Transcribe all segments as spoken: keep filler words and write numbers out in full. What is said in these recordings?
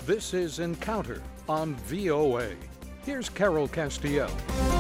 This is Encounter on V O A. Here's Carol Castiel.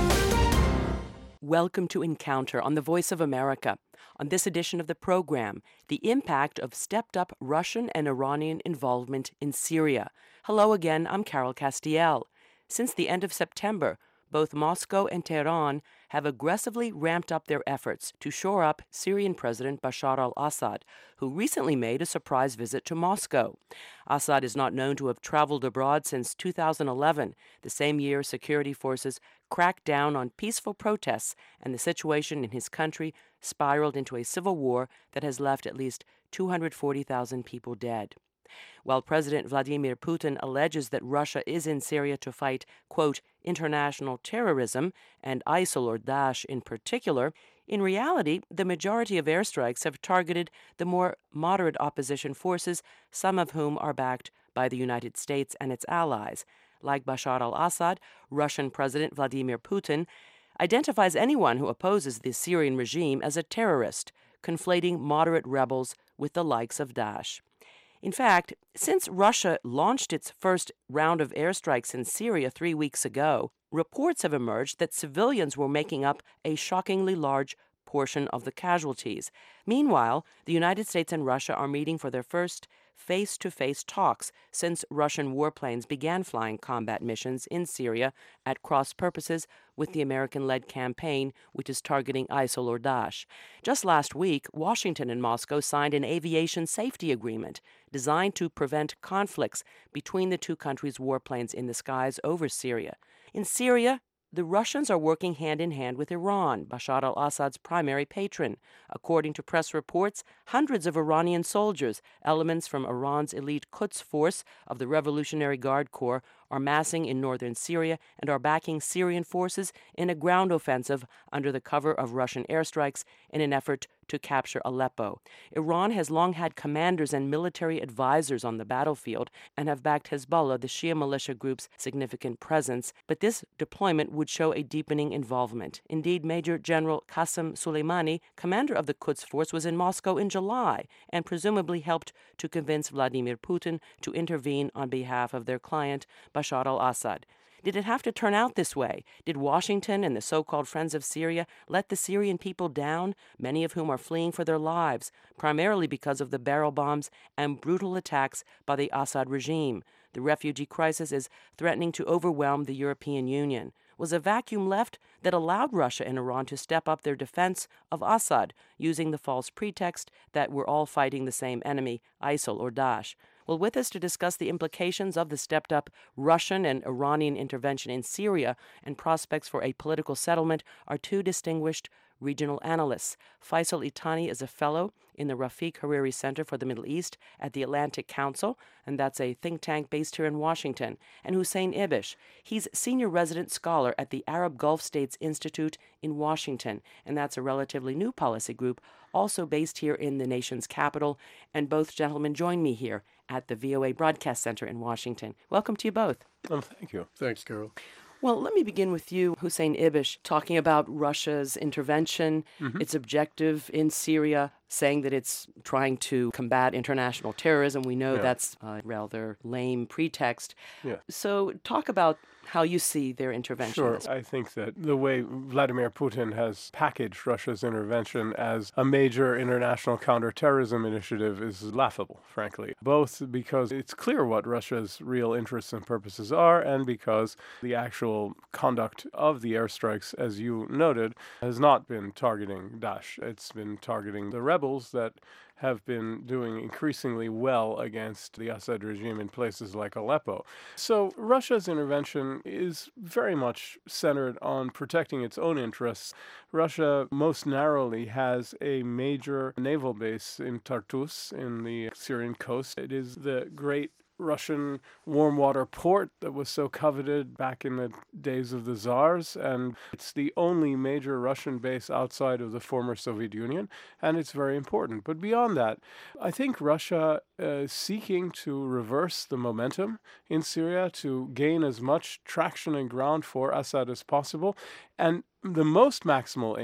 Welcome to Encounter on the Voice of America. On this edition of the program, the impact of stepped-up Russian and Iranian involvement in Syria. Hello again, I'm Carol Castiel. Since the end of September, both Moscow and Tehran have aggressively ramped up their efforts to shore up Syrian President Bashar al-Assad, who recently made a surprise visit to Moscow. Assad is not known to have traveled abroad since two thousand eleven, the same year security forces cracked down on peaceful protests, and the situation in his country spiraled into a civil war that has left at least two hundred forty thousand people dead. While President Vladimir Putin alleges that Russia is in Syria to fight, quote, international terrorism, and ISIL or Daesh in particular, in reality, the majority of airstrikes have targeted the more moderate opposition forces, some of whom are backed by the United States and its allies. Like Bashar al-Assad, Russian President Vladimir Putin identifies anyone who opposes the Syrian regime as a terrorist, conflating moderate rebels with the likes of Daesh. In fact, since Russia launched its first round of airstrikes in Syria three weeks ago, reports have emerged that civilians were making up a shockingly large portion of the casualties. Meanwhile, the United States and Russia are meeting for their first face-to-face talks since Russian warplanes began flying combat missions in Syria at cross purposes with the American-led campaign, which is targeting ISIL or Daesh. Just last week, Washington and Moscow signed an aviation safety agreement designed to prevent conflicts between the two countries' warplanes in the skies over Syria. In Syria, the Russians are working hand-in-hand with Iran, Bashar al-Assad's primary patron. According to press reports, hundreds of Iranian soldiers, elements from Iran's elite Quds force of the Revolutionary Guard Corps, are massing in northern Syria and are backing Syrian forces in a ground offensive under the cover of Russian airstrikes in an effort to capture Aleppo. Iran has long had commanders and military advisors on the battlefield and have backed Hezbollah, the Shia militia group's significant presence, but this deployment would show a deepening involvement. Indeed, Major General Qasem Soleimani, commander of the Quds Force, was in Moscow in July and presumably helped to convince Vladimir Putin to intervene on behalf of their client, Bashar al-Assad. Did it have to turn out this way? Did Washington and the so-called Friends of Syria let the Syrian people down, many of whom are fleeing for their lives, primarily because of the barrel bombs and brutal attacks by the Assad regime? The refugee crisis is threatening to overwhelm the European Union. Was a vacuum left that allowed Russia and Iran to step up their defense of Assad, using the false pretext that we're all fighting the same enemy, ISIL or Daesh? Well, with us to discuss the implications of the stepped-up Russian and Iranian intervention in Syria and prospects for a political settlement are two distinguished regional analysts. Faisal Itani is a fellow in the Rafiq Hariri Center for the Middle East at the Atlantic Council, and that's a think tank based here in Washington, and Hussein Ibish. He's senior resident scholar at the Arab Gulf States Institute in Washington, and that's a relatively new policy group, also based here in the nation's capital, and both gentlemen join me here at the V O A Broadcast Center in Washington. Welcome to you both. Oh, thank you. Thanks, Carol. Well, let me begin with you, Hussein Ibish, talking about Russia's intervention, mm-hmm. its objective in Syria, saying that it's trying to combat international terrorism. We know yeah. that's a rather lame pretext. Yeah. So talk about how you see their intervention. Sure. I think that the way Vladimir Putin has packaged Russia's intervention as a major international counterterrorism initiative is laughable, frankly, both because it's clear what Russia's real interests and purposes are and because the actual conduct of the airstrikes, as you noted, has not been targeting Daesh. It's been targeting the rebels that have been doing increasingly well against the Assad regime in places like Aleppo. So Russia's intervention is very much centered on protecting its own interests. Russia most narrowly has a major naval base in Tartus in the Syrian coast. It is the great Russian warm water port that was so coveted back in the days of the Tsars, and it's the only major Russian base outside of the former Soviet Union, and it's very important. But beyond that, I think Russia uh, is seeking to reverse the momentum in Syria to gain as much traction and ground for Assad as possible, and the most maximal aim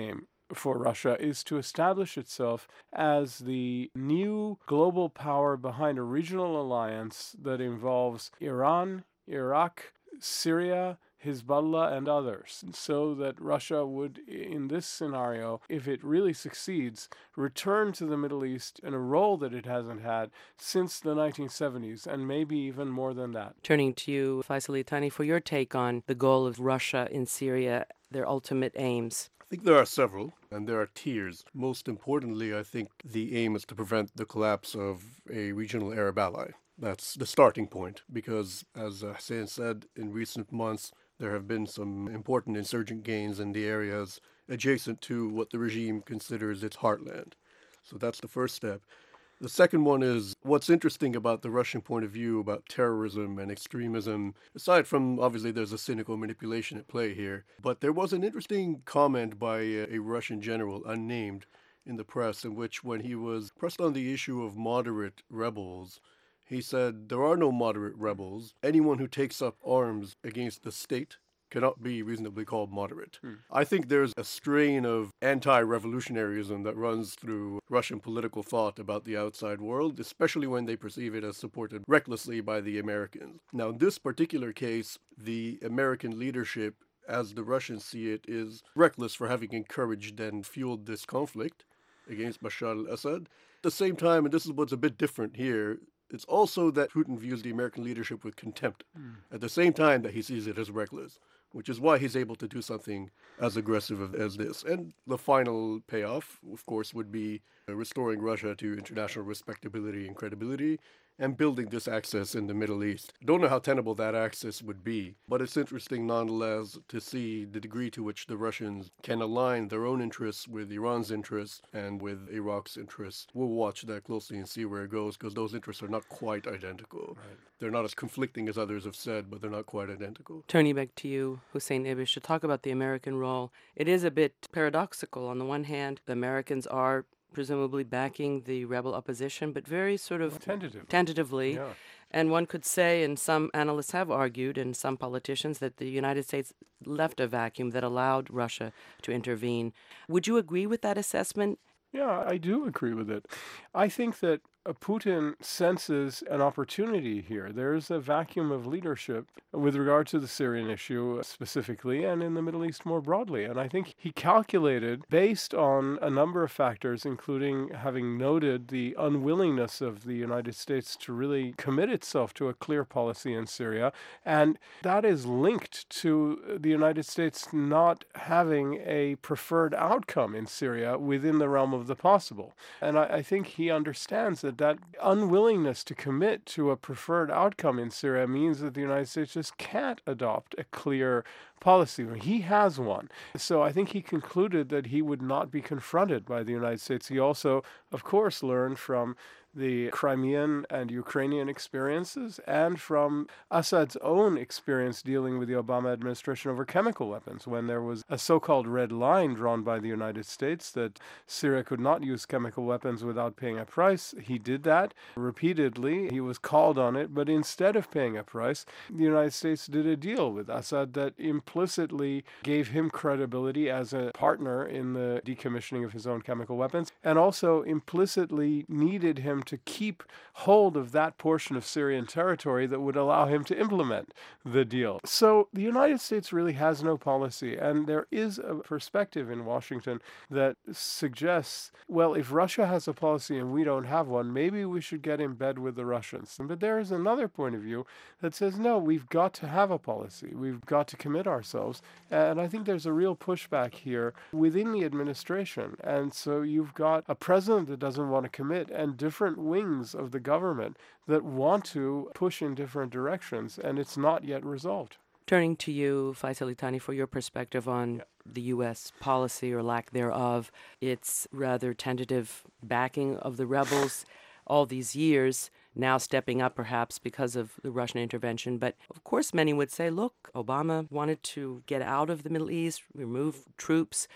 for Russia is to establish itself as the new global power behind a regional alliance that involves Iran, Iraq, Syria, Hezbollah, and others, so that Russia would, in this scenario, if it really succeeds, return to the Middle East in a role that it hasn't had since the nineteen seventies, and maybe even more than that. Turning to you, Faisal Litani, for your take on the goal of Russia in Syria, their ultimate aims. I think there are several, and there are tiers. Most importantly, I think the aim is to prevent the collapse of a regional Arab ally. That's the starting point, because, as uh, Hussein said, in recent months, there have been some important insurgent gains in the areas adjacent to what the regime considers its heartland. So that's the first step. The second one is what's interesting about the Russian point of view about terrorism and extremism, aside from obviously there's a cynical manipulation at play here, but there was an interesting comment by a, a Russian general, unnamed, in the press, in which when he was pressed on the issue of moderate rebels, he said, there are no moderate rebels. Anyone who takes up arms against the state cannot be reasonably called moderate. Hmm. I think there's a strain of anti-revolutionaryism that runs through Russian political thought about the outside world, especially when they perceive it as supported recklessly by the Americans. Now, in this particular case, the American leadership, as the Russians see it, is reckless for having encouraged and fueled this conflict against Bashar al-Assad. At the same time, and this is what's a bit different here, it's also that Putin views the American leadership with contempt mm. at the same time that he sees it as reckless, which is why he's able to do something as aggressive as this. And the final payoff, of course, would be restoring Russia to international respectability and credibility and building this access in the Middle East. I don't know how tenable that access would be, but it's interesting nonetheless to see the degree to which the Russians can align their own interests with Iran's interests and with Iraq's interests. We'll watch that closely and see where it goes, because those interests are not quite identical. Right. They're not as conflicting as others have said, but they're not quite identical. Turning back to you, Hussein Ibish, to talk about the American role, it is a bit paradoxical. On the one hand, the Americans are presumably backing the rebel opposition, but very sort of Tentative. tentatively. Yeah. And one could say, and some analysts have argued, and some politicians, that the United States left a vacuum that allowed Russia to intervene. Would you agree with that assessment? Yeah, I do agree with it. I think that uh, Putin senses an opportunity here. There's a vacuum of leadership with regard to the Syrian issue specifically and in the Middle East more broadly. And I think he calculated, based on a number of factors, including having noted the unwillingness of the United States to really commit itself to a clear policy in Syria. And that is linked to the United States not having a preferred outcome in Syria within the realm of the possible. And I, I think he understands that that unwillingness to commit to a preferred outcome in Syria means that the United States just can't adopt a clear policy. He has one. So I think he concluded that he would not be confronted by the United States. He also, of course, learned from the Crimean and Ukrainian experiences and from Assad's own experience dealing with the Obama administration over chemical weapons, when there was a so-called red line drawn by the United States that Syria could not use chemical weapons without paying a price. He did that repeatedly. He was called on it, but instead of paying a price, the United States did a deal with Assad that implicitly gave him credibility as a partner in the decommissioning of his own chemical weapons, and also implicitly needed him to keep hold of that portion of Syrian territory that would allow him to implement the deal. So the United States really has no policy, and there is a perspective in Washington that suggests, well, if Russia has a policy and we don't have one, maybe we should get in bed with the Russians. But there is another point of view that says, no, we've got to have a policy. We've got to commit ourselves. And I think there's a real pushback here within the administration. And so you've got a president that doesn't want to commit and different wings of the government that want to push in different directions, and it's not yet resolved. Turning to you, Faisal Litani, for your perspective on yeah. the U S policy or lack thereof, its rather tentative backing of the rebels all these years, now stepping up perhaps because of the Russian intervention. But of course, many would say, look, Obama wanted to get out of the Middle East, remove troops,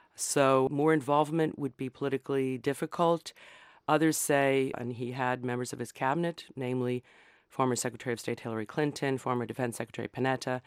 so more involvement would be politically difficult. Others say, and he had members of his cabinet, namely former Secretary of State Hillary Clinton, former Defense Secretary Panetta,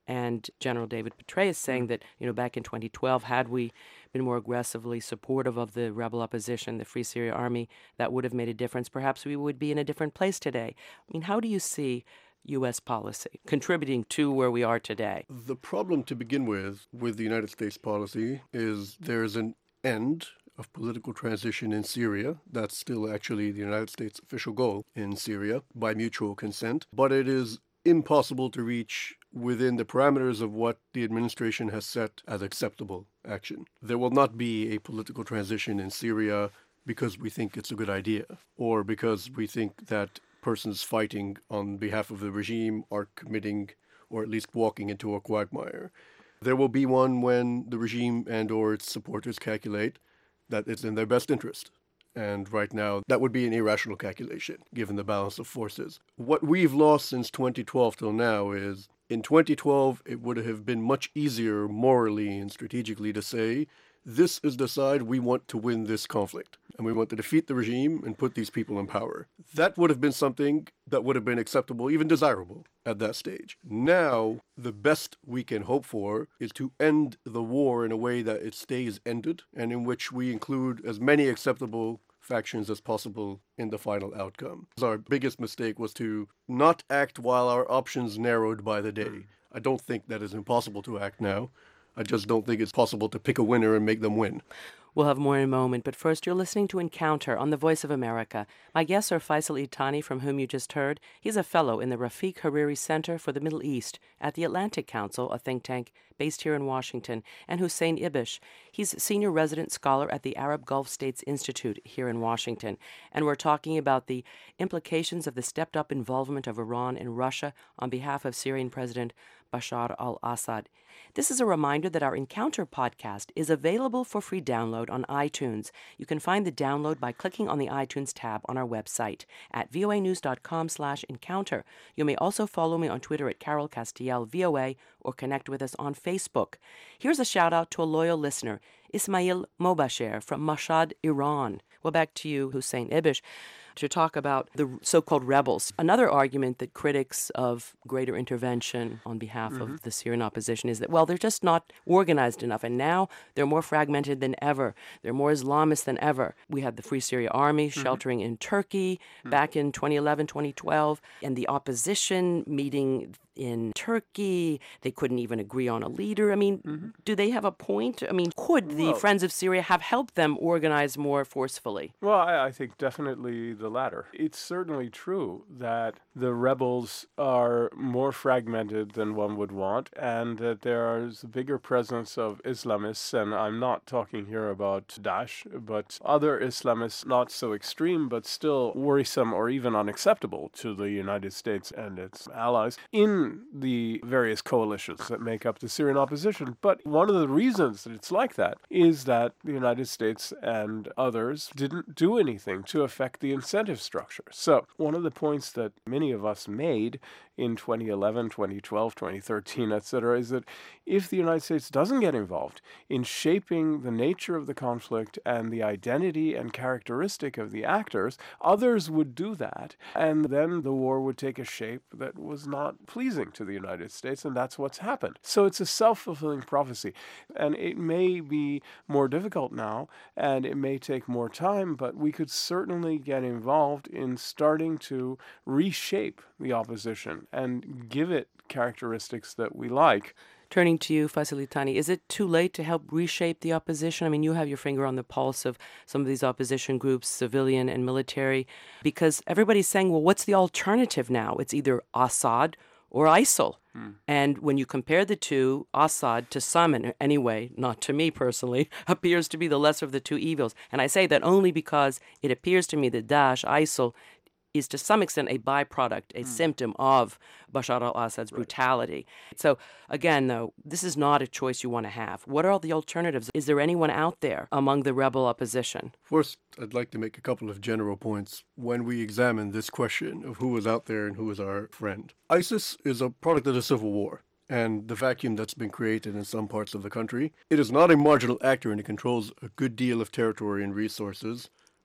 And General David Petraeus saying that, you know, back in twenty twelve, had we been more aggressively supportive of the rebel opposition, the Free Syria Army, that would have made a difference. Perhaps we would be in a different place today. I mean, how do you see U S policy contributing to where we are today? The problem to begin with, with the United States policy, is there's an end of political transition in Syria. That's still actually the United States' official goal in Syria by mutual consent. But it is impossible to reach within the parameters of what the administration has set as acceptable action. There will not be a political transition in Syria because we think it's a good idea, or because we think that persons fighting on behalf of the regime are committing, or at least walking into a quagmire. There will be one when the regime and or its supporters calculate that it's in their best interest. And right now, that would be an irrational calculation, given the balance of forces. What we've lost since twenty twelve till now is, in twenty twelve, it would have been much easier morally and strategically to say, this is the side we want to win this conflict, and we want to defeat the regime and put these people in power. That would have been something that would have been acceptable, even desirable, at that stage. Now, the best we can hope for is to end the war in a way that it stays ended, and in which we include as many acceptable factions as possible in the final outcome. Our biggest mistake was to not act while our options narrowed by the day. I don't think that is impossible to act now. I just don't think it's possible to pick a winner and make them win. We'll have more in a moment, but first you're listening to Encounter on the Voice of America. My guests are Faisal Itani, from whom you just heard. He's a fellow in the Rafiq Hariri Center for the Middle East at the Atlantic Council, a think tank based here in Washington, and Hussein Ibish. He's senior resident scholar at the Arab Gulf States Institute here in Washington. And we're talking about the implications of the stepped-up involvement of Iran and Russia on behalf of Syrian President Bashar al-Assad. This is a reminder that our Encounter podcast is available for free download on iTunes. You can find the download by clicking on the iTunes tab on our website at voanews.com slash encounter. You may also follow me on Twitter at Carol Castiel V O A or connect with us on Facebook. Here's a shout out to a loyal listener, Ismail Mobasher from Mashhad, Iran. Well, back to you, Hussein Ibish, to talk about the so-called rebels. Another argument that critics of greater intervention on behalf mm-hmm. of the Syrian opposition is that, well, they're just not organized enough, and now they're more fragmented than ever. They're more Islamist than ever. We had the Free Syria Army mm-hmm. sheltering in Turkey mm-hmm. back in twenty eleven, twenty twelve, and the opposition meeting in Turkey. They couldn't even agree on a leader. I mean, mm-hmm. do they have a point? I mean, could the well, Friends of Syria have helped them organize more forcefully? Well, I, I think definitely the latter. It's certainly true that the rebels are more fragmented than one would want, and that there is a bigger presence of Islamists, and I'm not talking here about Daesh, but other Islamists, not so extreme, but still worrisome or even unacceptable to the United States and its allies, in the various coalitions that make up the Syrian opposition. But one of the reasons that it's like that is that the United States and others didn't do anything to affect the incentive structure. So one of the points that many of us made in twenty eleven, twenty twelve, twenty thirteen, et cetera, is that if the United States doesn't get involved in shaping the nature of the conflict and the identity and characteristic of the actors, others would do that, and then the war would take a shape that was not pleasing to the United States, and that's what's happened. So it's a self-fulfilling prophecy, and it may be more difficult now, and it may take more time, but we could certainly get involved in starting to reshape the opposition and give it characteristics that we like. Turning to you, Faisal Itani, is it too late to help reshape the opposition? I mean, you have your finger on the pulse of some of these opposition groups, civilian and military, because everybody's saying, well, what's the alternative now? It's either Assad or ISIL. Hmm. And when you compare the two, Assad, to some, and anyway, not to me personally, appears to be the lesser of the two evils. And I say that only because it appears to me that Daesh, ISIL, is to some extent a byproduct, a mm. symptom of Bashar al-Assad's right. brutality. So again, though, this is not a choice you want to have. What are all the alternatives? Is there anyone out there among the rebel opposition? First, I'd like to make a couple of general points when we examine this question of who is out there and who is our friend. ISIS is a product of the civil war and the vacuum that's been created in some parts of the country. It is not a marginal actor, and it controls a good deal of territory and resources,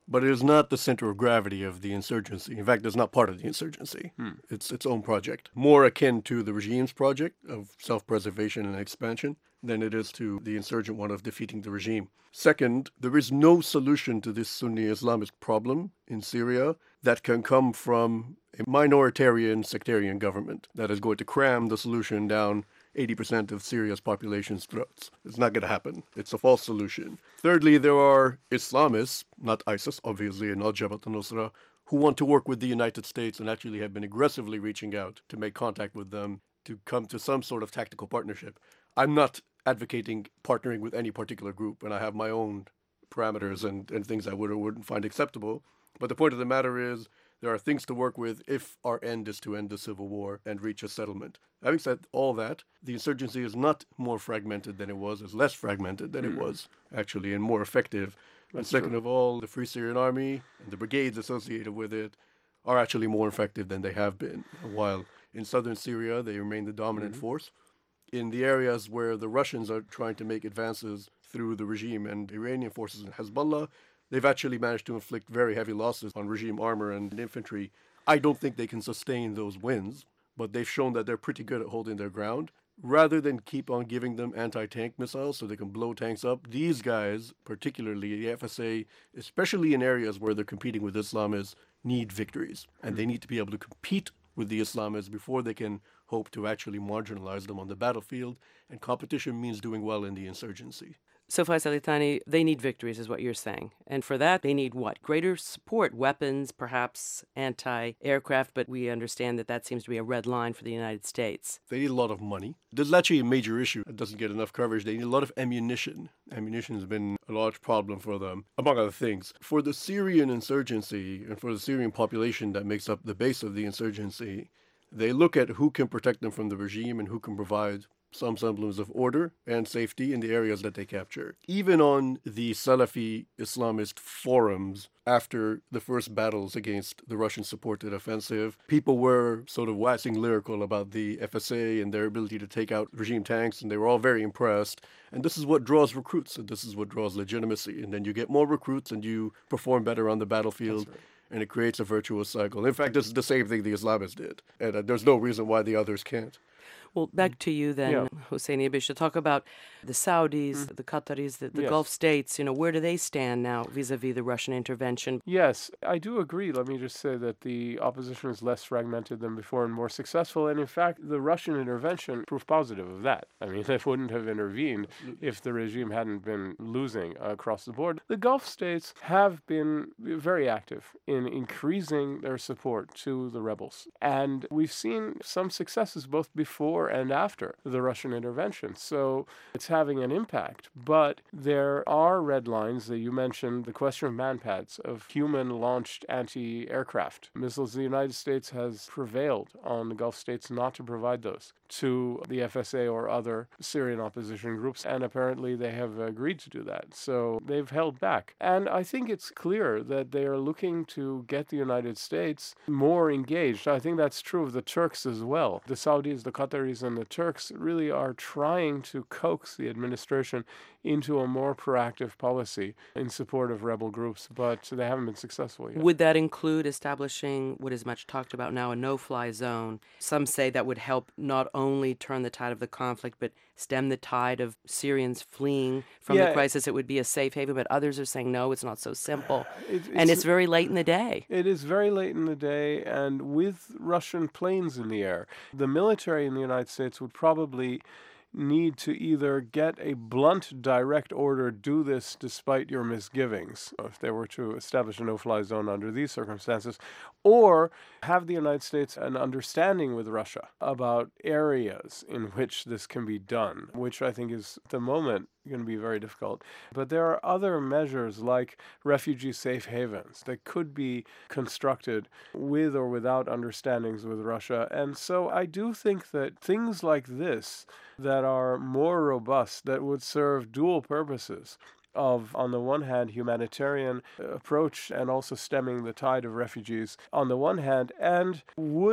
but it is not the center of gravity of the insurgency. In fact, it's not part of the insurgency. Hmm. It's its own project, more akin to the regime's project of self-preservation and expansion than it is to the insurgent one of defeating the regime. Second, there is no solution to this Sunni Islamist problem in Syria that can come from a minoritarian sectarian government that is going to cram the solution down eighty percent of Syria's population's throats. It's not going to happen. It's a false solution. Thirdly, there are Islamists, not ISIS, obviously, and not Jabhat al-Nusra, who want to work with the United States and actually have been aggressively reaching out to make contact with them to come to some sort of tactical partnership. I'm not advocating partnering with any particular group, and I have my own parameters and, and things I would or wouldn't find acceptable. But the point of the matter is, there are things to work with if our end is to end the civil war and reach a settlement. Having said all that, the insurgency is not more fragmented than it was, it's less fragmented than mm. it was, actually, and more effective. That's and second true. of all, the Free Syrian Army and the brigades associated with it are actually more effective than they have been. While in southern Syria, they remain the dominant mm-hmm. force. In the areas where the Russians are trying to make advances through the regime and Iranian forces and Hezbollah, they've actually managed to inflict very heavy losses on regime armor and infantry. I don't think they can sustain those wins, but they've shown that they're pretty good at holding their ground. Rather than keep on giving them anti-tank missiles so they can blow tanks up, these guys, particularly the F S A, especially in areas where they're competing with Islamists, need victories. And they need to be able to compete with the Islamists before they can hope to actually marginalize them on the battlefield. And competition means doing well in the insurgency. So, Faisal Litani, they need victories, is what you're saying. And for that, they need what? Greater support, weapons, perhaps anti-aircraft, but we understand that that seems to be a red line for the United States. They need a lot of money. This is actually a major issue that doesn't get enough coverage. They need a lot of ammunition. Ammunition has been a large problem for them, among other things. For the Syrian insurgency and for the Syrian population that makes up the base of the insurgency, they look at who can protect them from the regime and who can provide some semblance of order and safety in the areas that they capture. Even on the Salafi Islamist forums after the first battles against the Russian-supported offensive, people were sort of waxing lyrical about the F S A and their ability to take out regime tanks, and they were all very impressed. And this is what draws recruits, and this is what draws legitimacy. And then you get more recruits and you perform better on the battlefield. And it creates a virtuous cycle. In fact, this is the same thing the Islamists did. And uh, there's no reason why the others can't. Well, back to you then, yeah. Hossein Ibish, to talk about the Saudis, mm. the Qataris, the, the yes. Gulf states. You know, where do they stand now vis-a-vis the Russian intervention? Yes, I do agree. Let me just say that the opposition is less fragmented than before and more successful. And in fact, the Russian intervention proved positive of that. I mean, they wouldn't have intervened if the regime hadn't been losing uh, across the board. The Gulf states have been very active in increasing their support to the rebels. And we've seen some successes both before and after the Russian intervention. So it's having an impact. But there are red lines that you mentioned, the question of manpads, of human-launched anti-aircraft missiles. The United States has prevailed on the Gulf states not to provide those to the F S A or other Syrian opposition groups, and apparently they have agreed to do that. So they've held back. And I think it's clear that they are looking to get the United States more engaged. I think that's true of the Turks as well. The Saudis, the Qataris, and the Turks really are trying to coax the administration into a more proactive policy in support of rebel groups, but they haven't been successful yet. Would that include establishing what is much talked about now, a no-fly zone? Some say that would help not only turn the tide of the conflict, but stem the tide of Syrians fleeing from yeah, the crisis. It would be a safe haven, but others are saying, no, it's not so simple. It, it's, and it's very late in the day. It is very late in the day, and with Russian planes in the air, the military in the United States would probably need to either get a blunt, direct order, do this despite your misgivings, if they were to establish a no-fly zone under these circumstances, or have the United States an understanding with Russia about areas in which this can be done, which I think is, at the moment, going to be very difficult. But there are other measures like refugee safe havens that could be constructed with or without understandings with Russia. And so I do think that things like this that are more robust, that would serve dual purposes of, on the one hand, humanitarian approach and also stemming the tide of refugees on the one hand, and would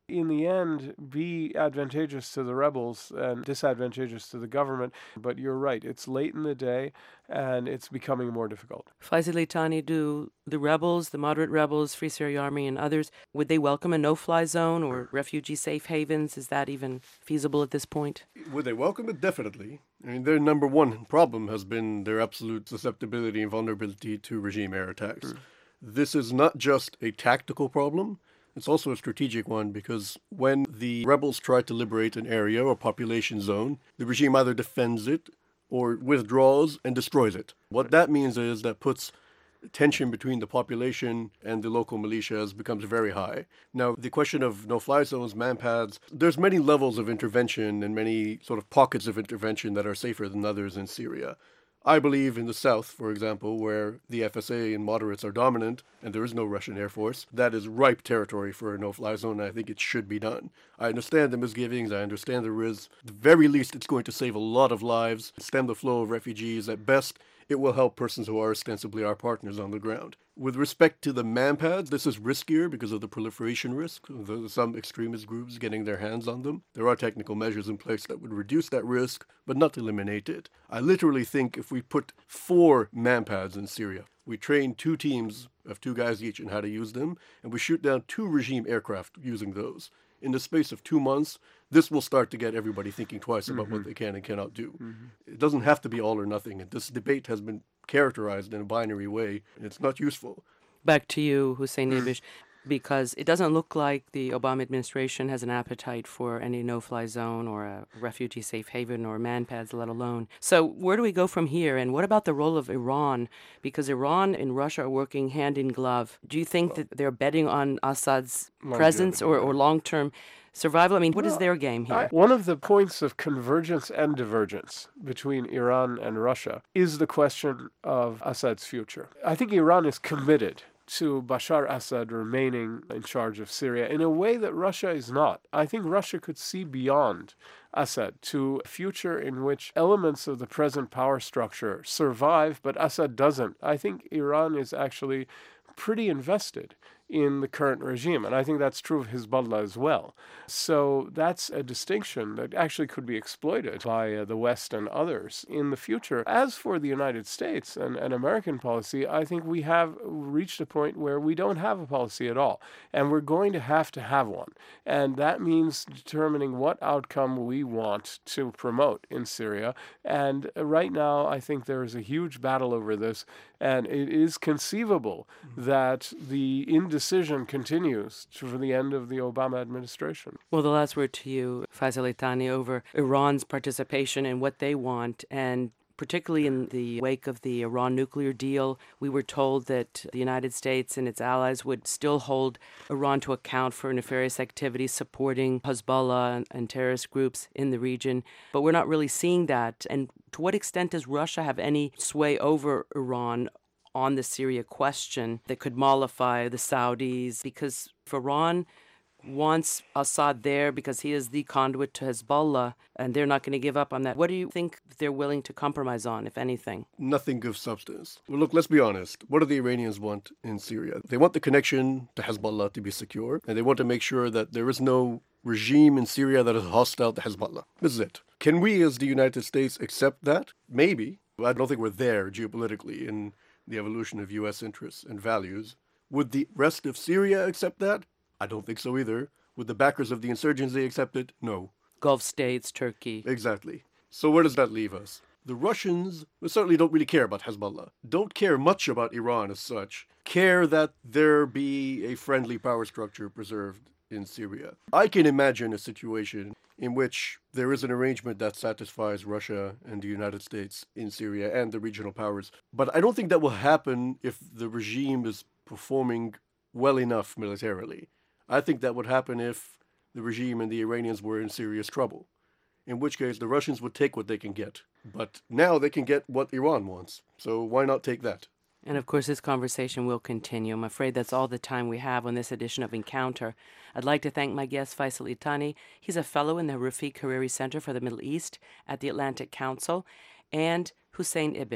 in the end, be advantageous to the rebels and disadvantageous to the government. But you're right, it's late in the day and it's becoming more difficult. Faisal Litani, do the rebels, the moderate rebels, Free Syria Army and others, would they welcome a no-fly zone or refugee safe havens? Is that even feasible at this point? Would they welcome it? Definitely. I mean, their number one problem has been their absolute susceptibility and vulnerability to regime air attacks. Mm. This is not just a tactical problem. It's also a strategic one because when the rebels try to liberate an area or population zone, the regime either defends it or withdraws and destroys it. What that means is that puts tension between the population and the local militias becomes very high. Now, the question of no-fly zones, manpads, there's many levels of intervention and many sort of pockets of intervention that are safer than others in Syria. I believe in the south, for example, where the F S A and moderates are dominant and there is no Russian Air Force, that is ripe territory for a no-fly zone, and I think it should be done. I understand the misgivings, I understand the risks. At the very least, it's going to save a lot of lives, stem the flow of refugees. At best, it will help persons who are ostensibly our partners on the ground. With respect to the manpads, this is riskier because of the proliferation risk, of some extremist groups getting their hands on them. There are technical measures in place that would reduce that risk, but not eliminate it. I literally think if we put four manpads in Syria, we train two teams of two guys each in how to use them, and we shoot down two regime aircraft using those. In the space of two months, this will start to get everybody thinking twice about mm-hmm. what they can and cannot do. Mm-hmm. It doesn't have to be all or nothing. And this debate has been characterized in a binary way, and it's not useful. Back to you, Hussein Ibish, because it doesn't look like the Obama administration has an appetite for any no-fly zone or a refugee safe haven or manpads, let alone. So where do we go from here? And what about the role of Iran? Because Iran and Russia are working hand in glove. Do you think that they're betting on Assad's presence or, or long-term survival? I mean, what is their game here? I, one of the points of convergence and divergence between Iran and Russia is the question of Assad's future. I think Iran is committed to Bashar Assad remaining in charge of Syria in a way that Russia is not. I think Russia could see beyond Assad to a future in which elements of the present power structure survive, but Assad doesn't. I think Iran is actually pretty invested in the current regime, and I think that's true of Hezbollah as well. So that's a distinction that actually could be exploited by uh, the West and others in the future. As for the United States and, and American policy, I think we have reached a point where we don't have a policy at all, and we're going to have to have one. And that means determining what outcome we want to promote in Syria. And right now, I think there is a huge battle over this, and it is conceivable that the indecision continues for the end of the Obama administration. Well, the last word to you, Faisal Litani, over Iran's participation and what they want, and particularly in the wake of the Iran nuclear deal, we were told that the United States and its allies would still hold Iran to account for nefarious activities supporting Hezbollah and, and terrorist groups in the region. But we're not really seeing that. And to what extent does Russia have any sway over Iran on the Syria question that could mollify the Saudis? Because if Iran wants Assad there because he is the conduit to Hezbollah, and they're not going to give up on that, what do you think they're willing to compromise on, if anything? Nothing of substance. Well, look, let's be honest. What do the Iranians want in Syria? They want the connection to Hezbollah to be secure, and they want to make sure that there is no regime in Syria that is hostile to Hezbollah. This is it. Can we, as the United States, accept that? Maybe. I don't think we're there geopolitically in the evolution of U S interests and values. Would the rest of Syria accept that? I don't think so either. Would the backers of the insurgency accept it? No. Gulf states, Turkey. Exactly. So where does that leave us? The Russians certainly don't really care about Hezbollah, don't care much about Iran as such, care that there be a friendly power structure preserved in Syria. I can imagine a situation in which there is an arrangement that satisfies Russia and the United States in Syria and the regional powers. But I don't think that will happen if the regime is performing well enough militarily. I think that would happen if the regime and the Iranians were in serious trouble, in which case the Russians would take what they can get. But now they can get what Iran wants, so why not take that? And of course, this conversation will continue. I'm afraid that's all the time we have on this edition of Encounter. I'd like to thank my guest, Faisal Litani. He's a fellow in the Rafiq Hariri Center for the Middle East at the Atlantic Council, and Hussein Ibish.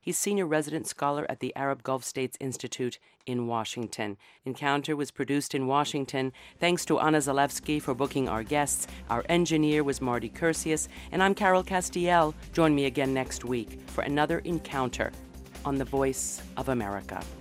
He's senior resident scholar at the Arab Gulf States Institute in Washington. Encounter was produced in Washington. Thanks to Anna Zalewski for booking our guests. Our engineer was Marty Cursius, and I'm Carol Castiel. Join me again next week for another encounter on the Voice of America.